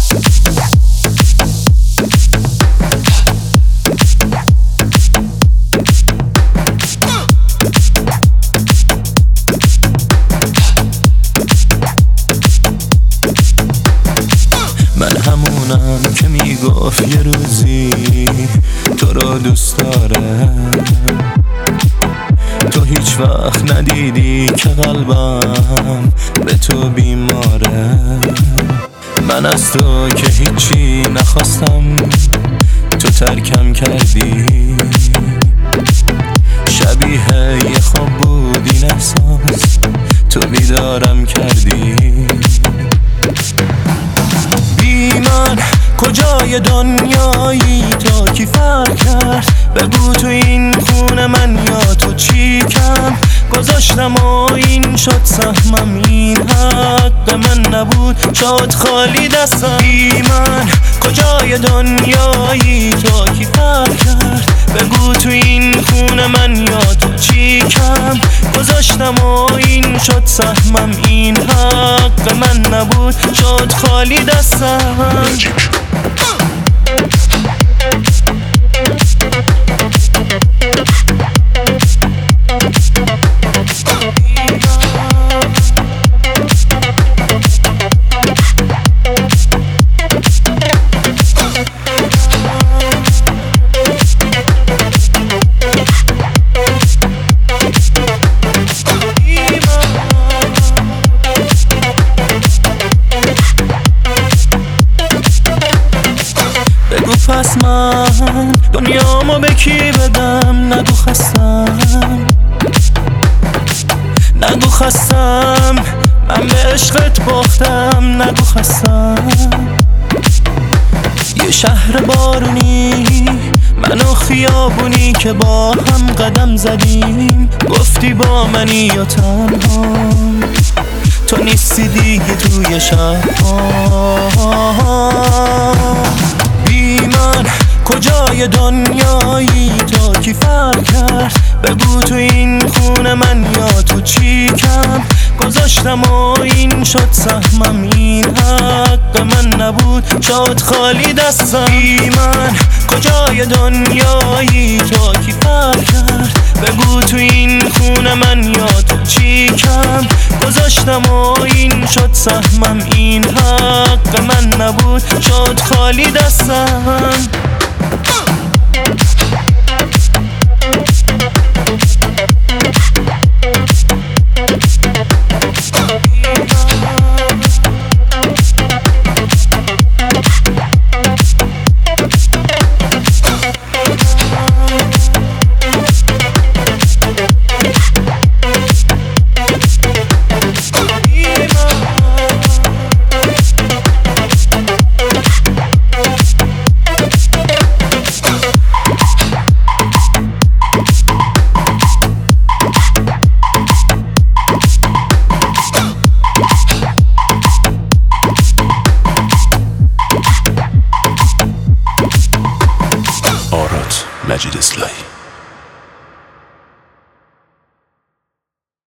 من همونم که میگفت یه روزی تو رو دوست دارم، تو هیچ وقت ندیدی که قلبم به تو بیماره. من از تو که هیچی نخواستم تو ترکم کردی، شبیه یه خواب بود این احساس تو بیدارم کردی. من کجای دنیایی تو کی فرق کرد؟ بگو تو این خونه من یا تو چیکم گذاشتم و این شد سهمم، این حق من نبود شد خالی دستم. من کجای دنیایی تو کی فرق کرد؟ بگو تو این خونه من یا تو چیکم گذاشتم و این شد سهمم، این حق من نبود شد خالی دستم. بگو پس من دنیامو به کی بدم؟ نگو خستم من به عشقت باختم، نگو خستم. یه شهر بارونی من و خیابونی که با هم قدم زدیم، گفتی با منی یا تنها تو نیستی دیگه توی شهرها. من کجای دنیایی تو کی فرق کرد؟ بگو تو این خونه من یا تو چیکم گذاشتم و این شد سهمم، این حق من نبود شد خالی دستم. من کجای دنیایی تو کی فرق کرد؟ بگو تو این خونه من یا تو چیکم گذاشتم و این شد سهمم، این حق من نبود شد خالی دستم.